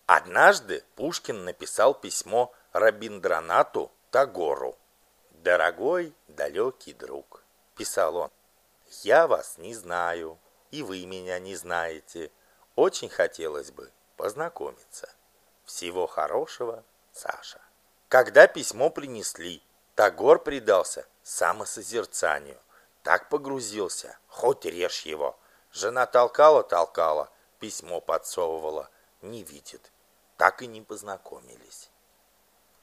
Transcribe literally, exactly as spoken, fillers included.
Однажды Пушкин написал письмо Рабиндранату Тагору. «Дорогой, далекий друг», – писал он, – «я вас не знаю, и вы меня не знаете. Очень хотелось бы познакомиться. Всего хорошего, Саша». Когда письмо принесли, Тагор предался самосозерцанию. Так погрузился, хоть режь его. Жена толкала-толкала, письмо подсовывала, не видит. Так и не познакомились.